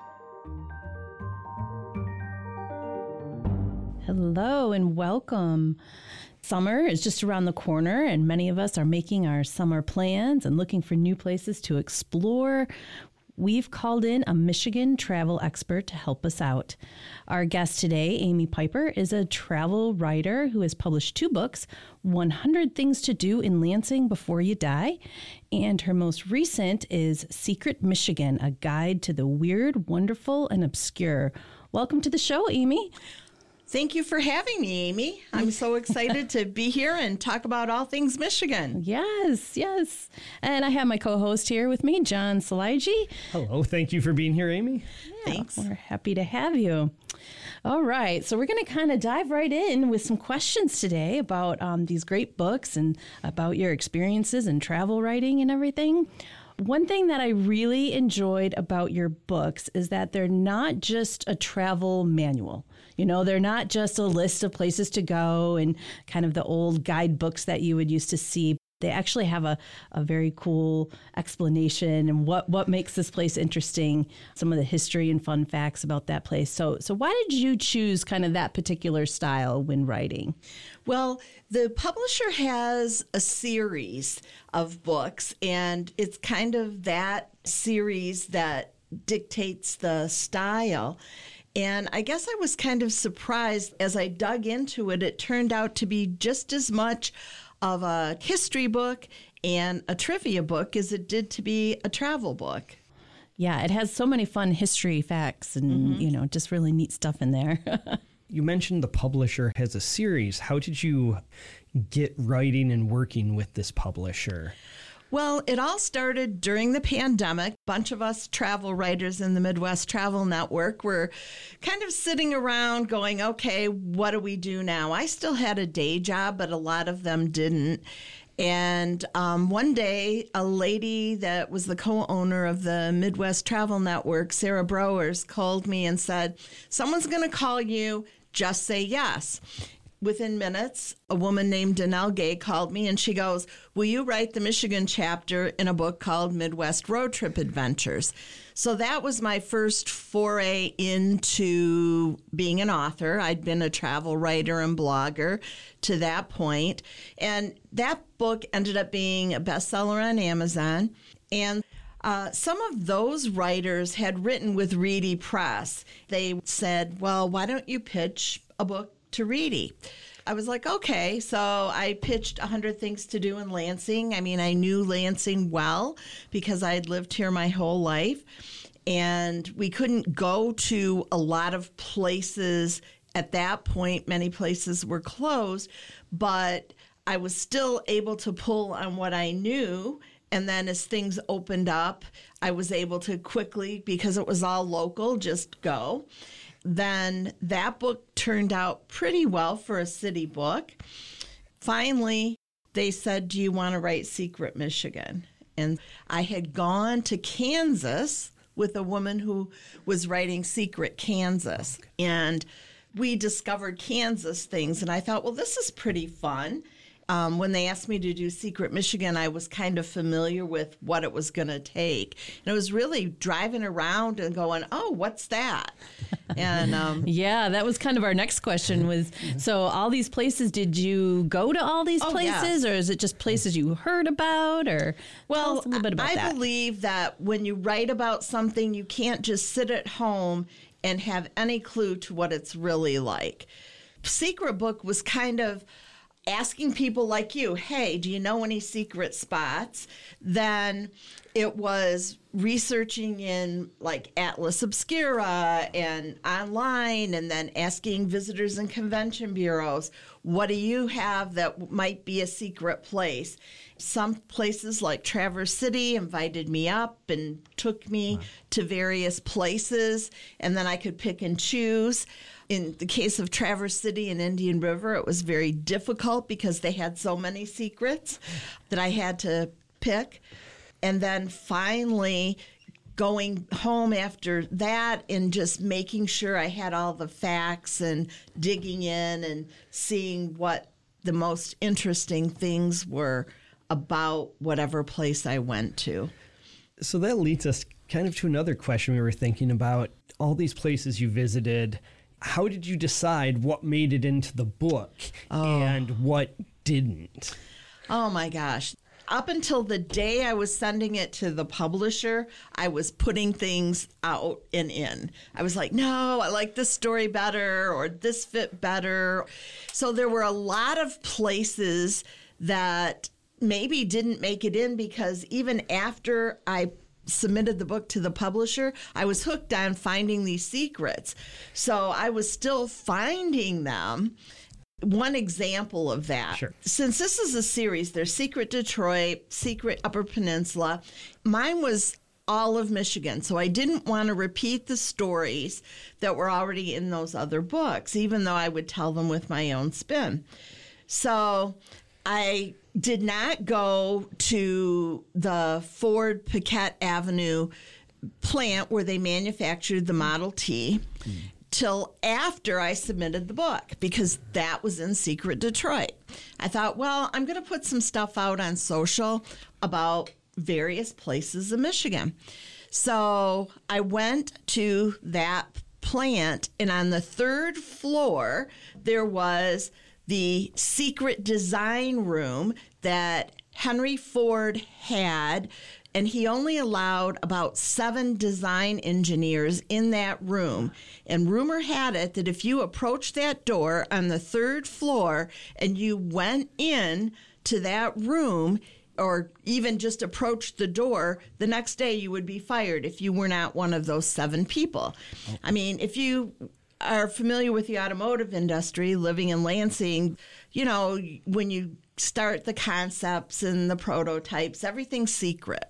Hello and welcome. Summer is just around the corner, and many of us are making our summer plans and looking for new places to explore. We've called in a Michigan travel expert to help us out. Our guest today, Amy Piper, is a travel writer who has published two books, one hundred Things to Do in Lansing Before You Die, and her most recent is Secret Michigan, a guide to the weird, wonderful, and obscure. Welcome to the show, Amy. Thank you for having me, Amy. I'm so excited to be here and talk about all things Michigan. Yes, yes. And I have my co-host here with me, John Salaiji. Hello. Thank you for being here, Amy. Yeah, thanks. We're happy to have you. All right. So we're going to kind of dive right in with some questions today about um, these great books and about your experiences in travel writing and everything. One thing that I really enjoyed about your books is that they're not just a travel manual. You know, they're not just a list of places to go and kind of the old guidebooks that you would used to see. They actually have a, a very cool explanation and what, what makes this place interesting, some of the history and fun facts about that place. So, so why did you choose kind of that particular style when writing? Well, the publisher has a series of books, and it's kind of that series that dictates the style. And I guess I was kind of surprised as I dug into it. It turned out to be just as much of a history book and a trivia book as it did to be a travel book. Yeah, it has so many fun history facts and, mm-hmm. you know, just really neat stuff in there. You mentioned the publisher has a series. How did you get writing and working with this publisher? Well, it all started during the pandemic. A bunch of us travel writers in the Midwest Travel Network were kind of sitting around going, okay, what do we do now? I still had a day job, but a lot of them didn't. And um, one day, a lady that was the co-owner of the Midwest Travel Network, Sarah Browers, called me and said, someone's going to call you, just say yes. Within minutes, a woman named Danelle Gay called me and she goes, will you write the Michigan chapter in a book called Midwest Road Trip Adventures? So that was my first foray into being an author. I'd been a travel writer and blogger to that point. And that book ended up being a bestseller on Amazon. And Uh, some of those writers had written with Reedy Press. They said, well, why don't you pitch a book to Reedy? I was like, okay. So I pitched one hundred Things to Do in Lansing. I mean, I knew Lansing well because I had lived here my whole life. And we couldn't go to a lot of places at that point. Many places were closed, but I was still able to pull on what I knew And then as things opened up, I was able to quickly, because it was all local, just go. Then that book turned out pretty well for a city book. Finally, they said, do you want to write Secret Michigan? And I had gone to Kansas with a woman who was writing Secret Kansas. Okay. And we discovered Kansas things. And I thought, well, this is pretty fun. Um, when they asked me to do Secret Michigan, I was kind of familiar with what it was going to take. And it was really driving around and going, oh, what's that? And um, yeah, that was kind of our next question was, so all these places, did you go to all these oh, places yes. or is it just places you heard about? Or well, tell us a little bit about I that. believe that when you write about something, you can't just sit at home and have any clue to what it's really like. Secret Book was kind of asking people like you, hey, do you know any secret spots? Then it was researching in like Atlas Obscura and online, and then asking visitors and convention bureaus, what do you have that might be a secret place? Some places like Traverse City invited me up and took me wow. to various places, and then I could pick and choose. In the case of Traverse City and Indian River, it was very difficult because they had so many secrets that I had to pick. And then finally going home after that and just making sure I had all the facts and digging in and seeing what the most interesting things were about whatever place I went to. So that leads us kind of to another question we were thinking about. All these places you visited, how did you decide what made it into the book oh. and what didn't? Oh, my gosh. Up until the day I was sending it to the publisher, I was putting things out and in. I was like, no, I like this story better, or this fit better. So there were a lot of places that maybe didn't make it in because even after I submitted the book to the publisher, I was hooked on finding these secrets. So I was still finding them. One example of that, sure. Since this is a series, there's Secret Detroit, Secret Upper Peninsula. Mine was all of Michigan, so I didn't want to repeat the stories that were already in those other books, even though I would tell them with my own spin. So I did not go to the Ford Paquette Avenue plant where they manufactured the Model T mm. till after I submitted the book, because that was in Secret Detroit. I thought, well, I'm going to put some stuff out on social about various places in Michigan. So I went to that plant, and on the third floor, there was the secret design room that Henry Ford had, and he only allowed about seven design engineers in that room. And rumor had it that if you approached that door on the third floor and you went in to that room, or even just approached the door, the next day you would be fired if you were not one of those seven people. Okay. I mean, if you are familiar with the automotive industry, living in Lansing, you know, when you start the concepts and the prototypes, everything's secret.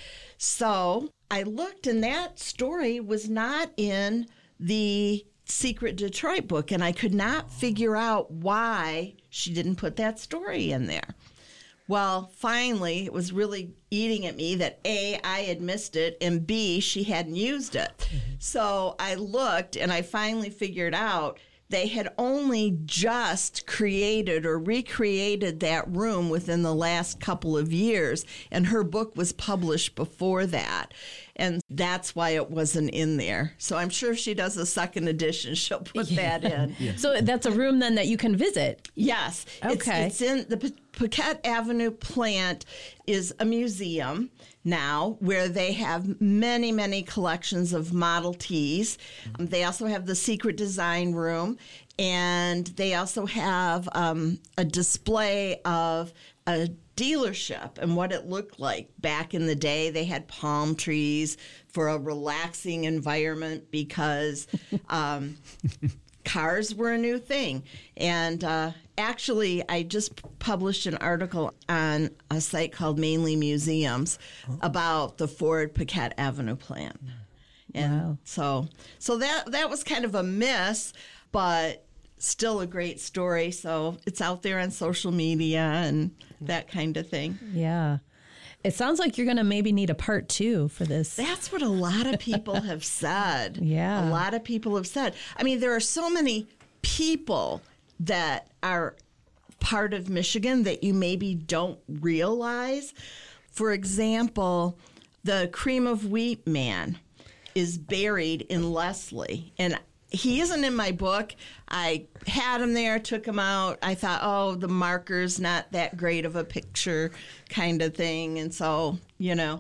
So I looked, and that story was not in the Secret Detroit book, and I could not figure out why she didn't put that story in there. Well, finally, it was really eating at me that A, I had missed it, and B, she hadn't used it. Mm-hmm. So I looked, and I finally figured out they had only just created or recreated that room within the last couple of years, and her book was published before that. And that's why it wasn't in there. So I'm sure if she does a second edition, she'll put yeah. that in. Yeah. So that's a room then that you can visit? Yes. Okay. It's, it's in the P- Paquette Avenue plant is a museum now where they have many, many collections of Model Ts. Um, they also have the secret design room, and they also have um, a display of a dealership and what it looked like back in the day. They had palm trees for a relaxing environment because um, cars were a new thing. And uh, actually, I just published an article on a site called Mainly Museums oh. about the Ford Paquette Avenue plan. And wow. so so that that was kind of a miss, but still a great story. So it's out there on social media and that kind of thing. Yeah. It sounds like you're going to maybe need a part two for this. That's what a lot of people have said. Yeah. A lot of people have said. I mean, there are so many people that are part of Michigan that you maybe don't realize. For example, the Cream of Wheat man is buried in Leslie. And he isn't in my book. I had him there, took him out. I thought, oh, the marker's not that great of a picture kind of thing. And so, you know,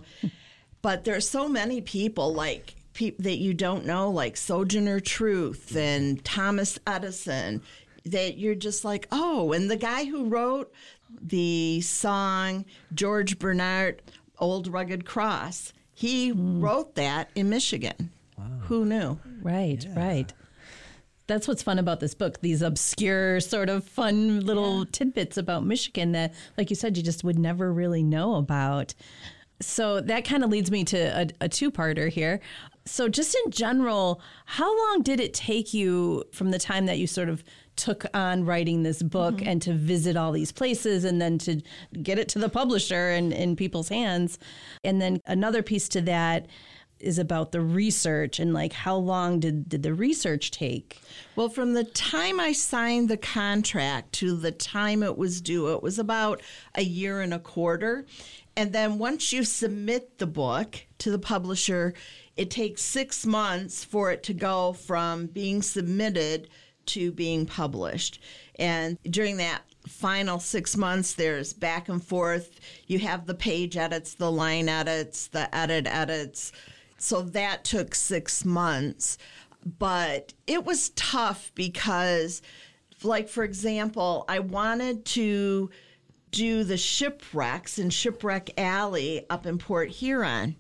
but there's so many people like pe- that you don't know, like Sojourner Truth and Thomas Edison, that you're just like, oh, and the guy who wrote the song, George Bernard, Old Rugged Cross, he mm. wrote that in Michigan. Wow. Who knew? Right, yeah. right. That's what's fun about this book, these obscure sort of fun little yeah. tidbits about Michigan that, like you said, you just would never really know about. So that kind of leads me to a, a two-parter here. So just in general, how long did it take you from the time that you sort of took on writing this book mm-hmm. and to visit all these places and then to get it to the publisher and in people's hands? And then another piece to that is about the research and like how long did, did the research take? Well, from the time I signed the contract to the time it was due, it was about a year and a quarter. And then once you submit the book to the publisher, it takes six months for it to go from being submitted to being published. And during that final six months, there's back and forth. You have the page edits, the line edits, the edit edits. So that took six months. But it was tough because, like, for example, I wanted to do the shipwrecks in Shipwreck Alley up in Port Huron.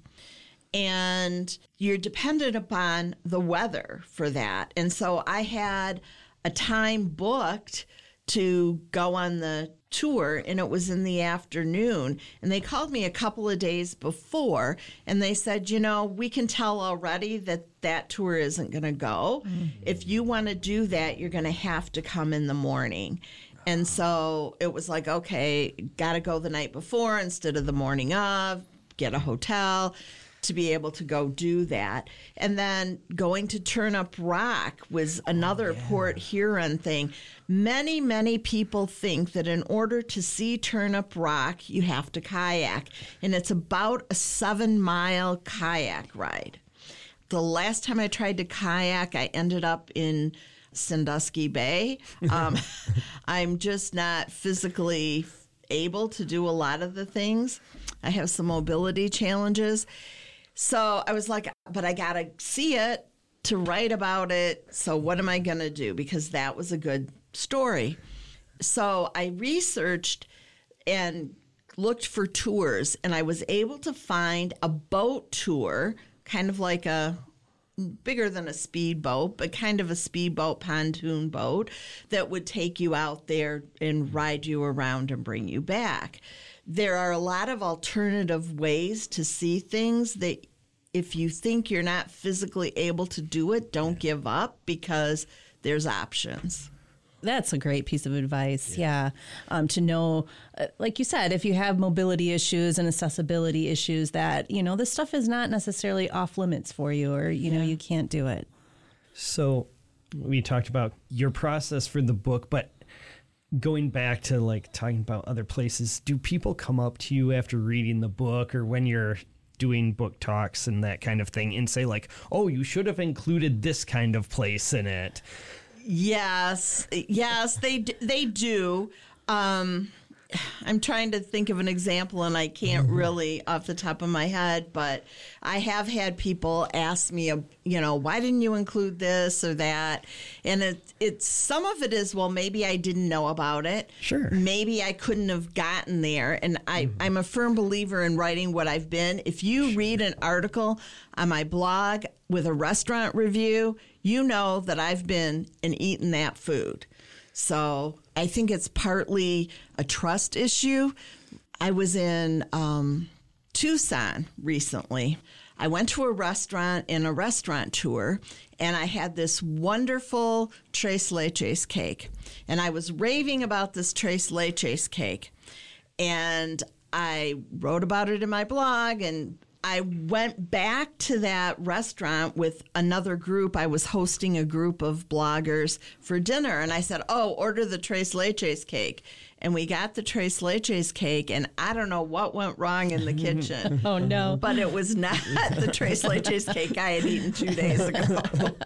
And you're dependent upon the weather for that. And so I had a time booked to go on the tour, and it was in the afternoon. And they called me a couple of days before, and they said, you know, we can tell already that that tour isn't going to go. Mm-hmm. If you want to do that, you're going to have to come in the morning. And so it was like, okay, got to go the night before instead of the morning of, get a hotel to be able to go do that. And then going to Turnip Rock was another oh, yeah. Port Huron thing. Many, many people think that in order to see Turnip Rock, you have to kayak. And it's about a seven-mile kayak ride. The last time I tried to kayak, I ended up in Sandusky Bay. Um, I'm just not physically able to do a lot of the things. I have some mobility challenges. So I was like, but I got to see it to write about it. So what am I going to do? Because that was a good story. So I researched and looked for tours, and I was able to find a boat tour, kind of like a bigger than a speedboat, but kind of a speedboat pontoon boat that would take you out there and ride you around and bring you back. There are a lot of alternative ways to see things that if you think you're not physically able to do it, don't give up because there's options. That's a great piece of advice, yeah. yeah. Um, to know, uh, like you said, if you have mobility issues and accessibility issues that, you know, this stuff is not necessarily off limits for you or, you yeah. know, you can't do it. So we talked about your process for the book, but going back to like talking about other places, do people come up to you after reading the book or when you're doing book talks and that kind of thing and say like, oh, you should have included this kind of place in it? Yes, yes, they they do. Um, I'm trying to think of an example, and I can't mm-hmm. really off the top of my head, but I have had people ask me, you know, why didn't you include this or that? And it, it's some of it is, well, maybe I didn't know about it. Sure. Maybe I couldn't have gotten there. And I, mm-hmm. I'm a firm believer in writing what I've been. If you read an article on my blog with a restaurant review, you know that I've been and eaten that food. So I think it's partly a trust issue. I was in um, Tucson recently. I went to a restaurant in a restaurant tour, and I had this wonderful Tres Leches cake. And I was raving about this Tres Leches cake. And I wrote about it in my blog, and I went back to that restaurant with another group. I was hosting a group of bloggers for dinner, and I said, oh, order the Tres Leches cake. And we got the Tres Leches cake, and I don't know what went wrong in the kitchen. Oh, no. But it was not the Tres Leches cake I had eaten two days ago.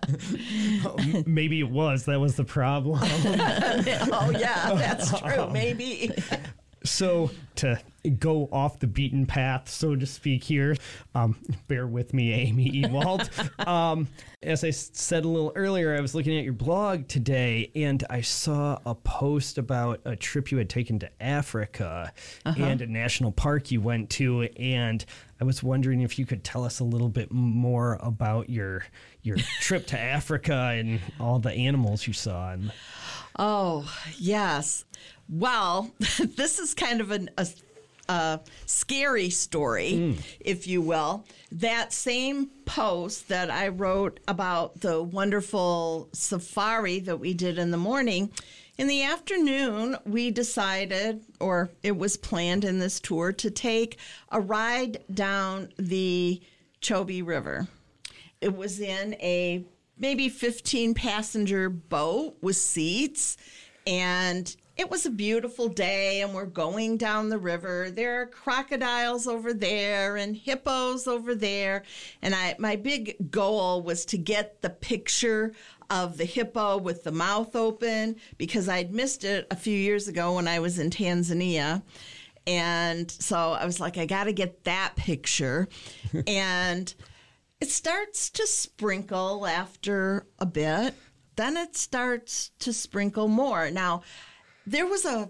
Maybe it was. That was the problem. Oh, yeah, that's true. Maybe. So to go off the beaten path, so to speak here, um, bear with me, Amy Ewald. um, as I said a little earlier, I was looking at your blog today, and I saw a post about a trip you had taken to Africa uh-huh. and a national park you went to, and I was wondering if you could tell us a little bit more about your your trip to Africa and all the animals you saw. And oh, yes. Well, this is kind of an, a, a scary story, mm. if you will. That same post that I wrote about the wonderful safari that we did in the morning, in the afternoon, we decided, or it was planned in this tour, to take a ride down the Chobe River. It was in a maybe fifteen passenger boat with seats, and it was a beautiful day, and we're going down the river. There are crocodiles over there and hippos over there. And I, my big goal was to get the picture of the hippo with the mouth open, because I'd missed it a few years ago when I was in Tanzania. And so I was like, I got to get that picture. And it starts to sprinkle after a bit. Then it starts to sprinkle more. Now, there was a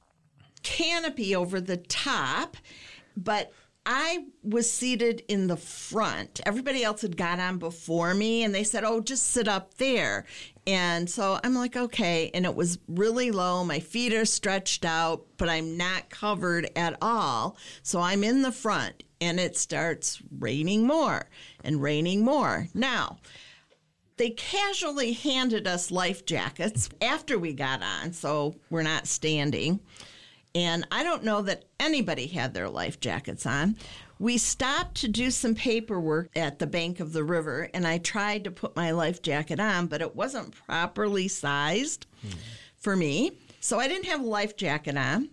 canopy over the top, but I was seated in the front. Everybody else had got on before me, and they said, oh, just sit up there. And so I'm like, okay. And it was really low. My feet are stretched out, but I'm not covered at all. So I'm in the front, and it starts raining more and raining more. Now, they casually handed us life jackets after we got on, so we're not standing. And I don't know that anybody had their life jackets on. We stopped to do some paperwork at the bank of the river, and I tried to put my life jacket on, but it wasn't properly sized hmm. for me. So I didn't have a life jacket on.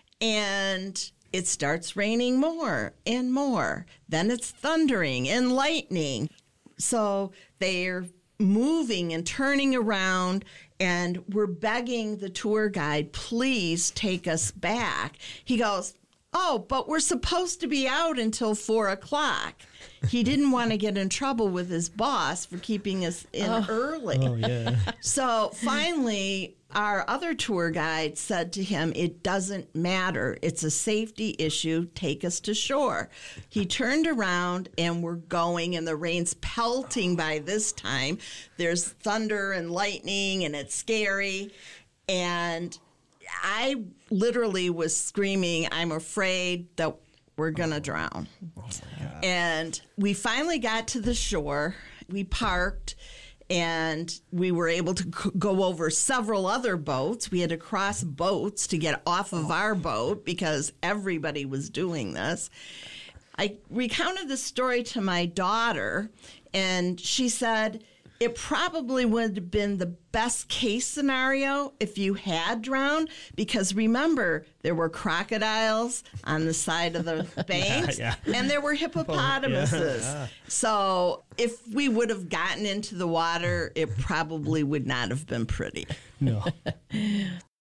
And it starts raining more and more. Then it's thundering and lightning. So they're moving and turning around, and we're begging the tour guide, please take us back. He goes, oh, but we're supposed to be out until four o'clock. He didn't want to get in trouble with his boss for keeping us in oh. early. Oh, yeah. So finally, our other tour guide said to him, it doesn't matter. It's a safety issue. Take us to shore. He turned around, and we're going, and the rain's pelting by this time. There's thunder and lightning, and it's scary. And I literally was screaming, I'm afraid that we're going to drown. Oh, and we finally got to the shore. We parked, and we were able to c- go over several other boats. We had to cross boats to get off of our boat because everybody was doing this. I recounted this story to my daughter, and she said, it probably would have been the best case scenario if you had drowned, because remember, there were crocodiles on the side of the banks, yeah, yeah. and there were hippopotamuses. Yeah. So if we would have gotten into the water, it probably would not have been pretty. No.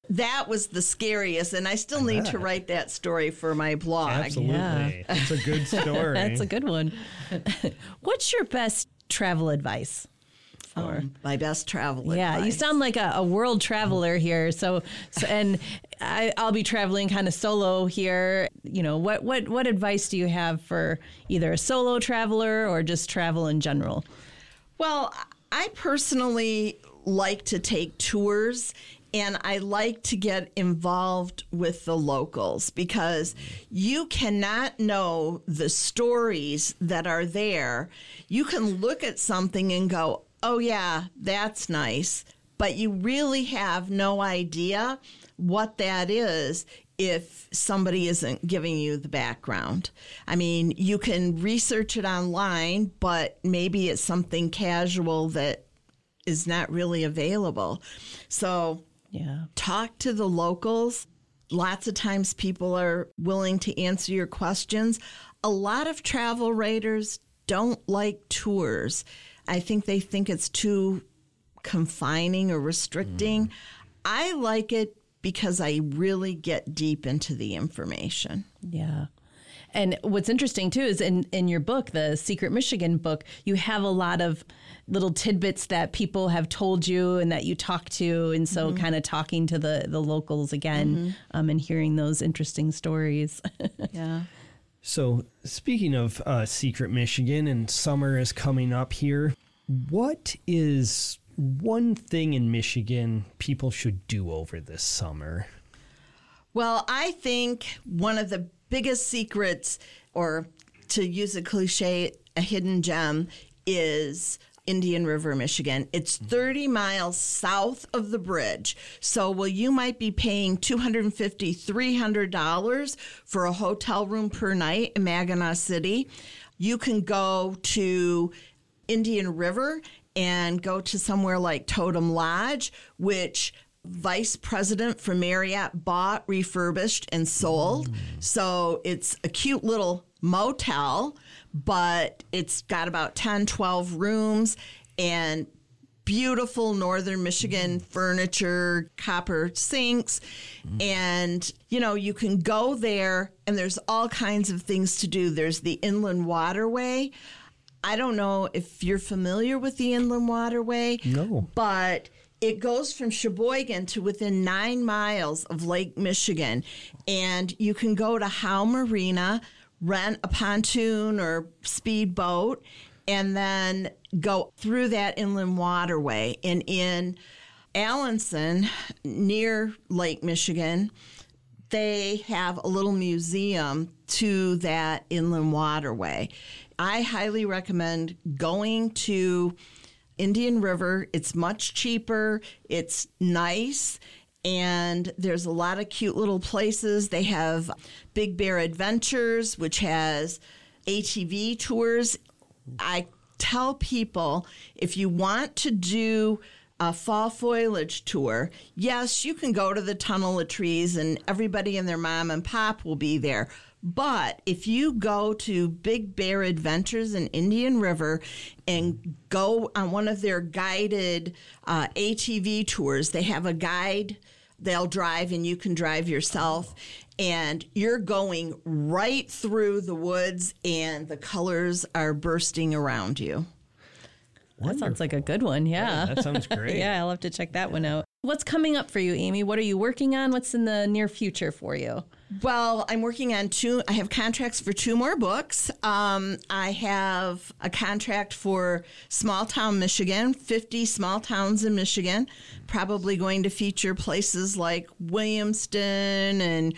that was the scariest, and I still need to write that story for my blog. Absolutely. Yeah. It's a good story. That's a good one. What's your best travel advice? For? Um, my best travel yeah, advice. You sound like a, a world traveler here. So, so and I, I'll be traveling kind of solo here. You know, what, what, what advice do you have for either a solo traveler or just travel in general? Well, I personally like to take tours, and I like to get involved with the locals because you cannot know the stories that are there. You can look at something and go, oh, yeah, that's nice, but you really have no idea what that is if somebody isn't giving you the background. I mean, you can research it online, but maybe it's something casual that is not really available. So yeah, talk to the locals. Lots of times people are willing to answer your questions. A lot of travel writers don't like tours. I think they think it's too confining or restricting. Mm. I like it because I really get deep into the information. Yeah. And what's interesting, too, is in, in your book, the Secret Michigan book, you have a lot of little tidbits that people have told you and that you talk to. And so mm-hmm. kind of talking to the, the locals again mm-hmm. um, and hearing those interesting stories. Yeah. So speaking of uh, Secret Michigan, and summer is coming up here, what is one thing in Michigan people should do over this summer? Well, I think one of the biggest secrets, or to use a cliche, a hidden gem, is Indian River, Michigan. It's thirty miles south of the bridge. So while you might be paying two hundred fifty dollars, three hundred dollars for a hotel room per night in Mackinac City, you can go to Indian River and go to somewhere like Totem Lodge, which vice president for Marriott bought, refurbished, and sold. Mm. So it's a cute little motel, but it's got about ten, twelve rooms and beautiful northern Michigan mm. furniture, copper sinks. Mm. And, you know, you can go there and there's all kinds of things to do. There's the Inland Waterway. I don't know if you're familiar with the Inland Waterway. No. But it goes from Sheboygan to within nine miles of Lake Michigan. And you can go to Howe Marina, rent a pontoon or speedboat, and then go through that inland waterway. And in Allenson, near Lake Michigan, they have a little museum to that inland waterway. I highly recommend going to Indian River. It's much cheaper. It's nice. And there's a lot of cute little places. They have Big Bear Adventures, which has A T V tours. I tell people, if you want to do a fall foliage tour, yes, you can go to the Tunnel of Trees and everybody and their mom and pop will be there. But if you go to Big Bear Adventures in Indian River and go on one of their guided uh, A T V tours, they have a guide. They'll drive and you can drive yourself. And you're going right through the woods and the colors are bursting around you. That sounds like a good one. Yeah. yeah that sounds great. Yeah, I'll have to check that one out. What's coming up for you, Amy? What are you working on? What's in the near future for you? Well, I'm working on two. I have contracts for two more books. Um, I have a contract for Small Town Michigan, fifty small towns in Michigan, probably going to feature places like Williamston and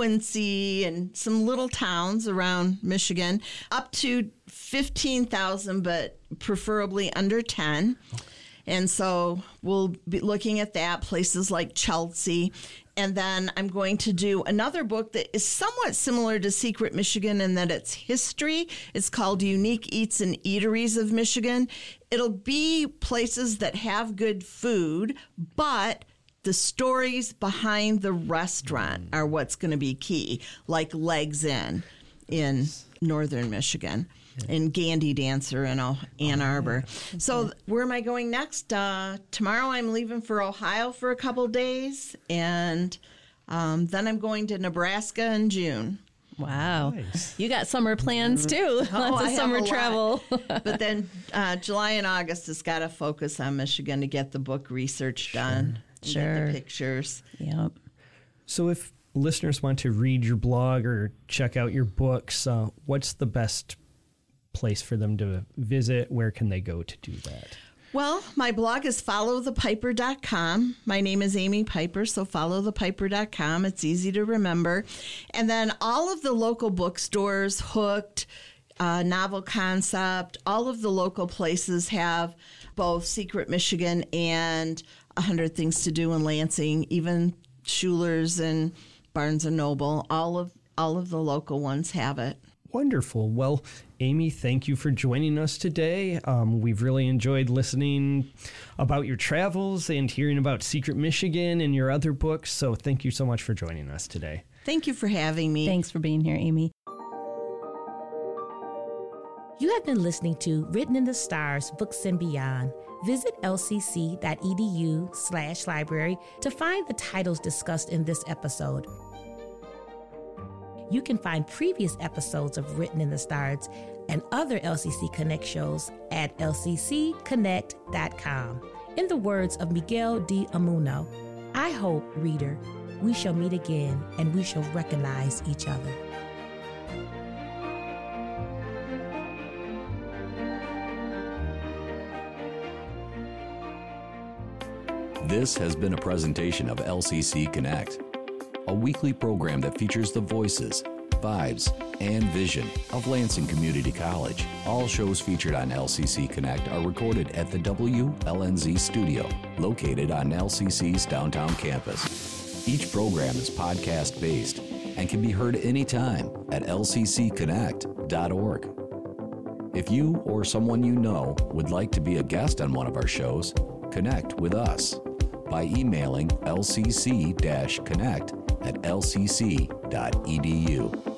Quincy and some little towns around Michigan, up to fifteen thousand, but preferably under ten. And so we'll be looking at that, places like Chelsea. And then I'm going to do another book that is somewhat similar to Secret Michigan in that it's history. It's called Unique Eats and Eateries of Michigan. It'll be places that have good food, but the stories behind the restaurant are what's going to be key, like Legs Inn in northern Michigan, yeah. in Gandy Dancer in oh, Ann Arbor. Oh, yeah. So where am I going next? Uh, tomorrow I'm leaving for Ohio for a couple days, and um, then I'm going to Nebraska in June. Wow. Nice. You got summer plans too. Oh, Lots of I summer travel. But then uh, July and August has got to focus on Michigan to get the book research done. Sure. And sure. get the pictures. Yep. So if listeners want to read your blog or check out your books, uh, what's the best place for them to visit? Where can they go to do that? Well, my blog is follow the piper dot com. My name is Amy Piper, so follow the piper dot com. It's easy to remember. And then all of the local bookstores, Hooked, uh, Novel Concept, all of the local places have both Secret Michigan and one hundred Things to Do in Lansing, even Schuler's and Barnes and Noble. All of all of the local ones have it. Wonderful. Well, Amy, thank you for joining us today. Um, we've really enjoyed listening about your travels and hearing about Secret Michigan and your other books. So thank you so much for joining us today. Thank you for having me. Thanks for being here, Amy. You have been listening to Written in the Stars, Books and Beyond. Visit lcc.edu slash library to find the titles discussed in this episode. You can find previous episodes of Written in the Stars and other L C C Connect shows at l c c connect dot com. In the words of Miguel de Amuno, I hope, reader, we shall meet again and we shall recognize each other. This has been a presentation of L C C Connect, a weekly program that features the voices, vibes, and vision of Lansing Community College. All shows featured on L C C Connect are recorded at the W L N Z studio, located on L C C's downtown campus. Each program is podcast-based and can be heard anytime at l c c connect dot org. If you or someone you know would like to be a guest on one of our shows, connect with us by emailing l c c dash connect at l c c dot e d u.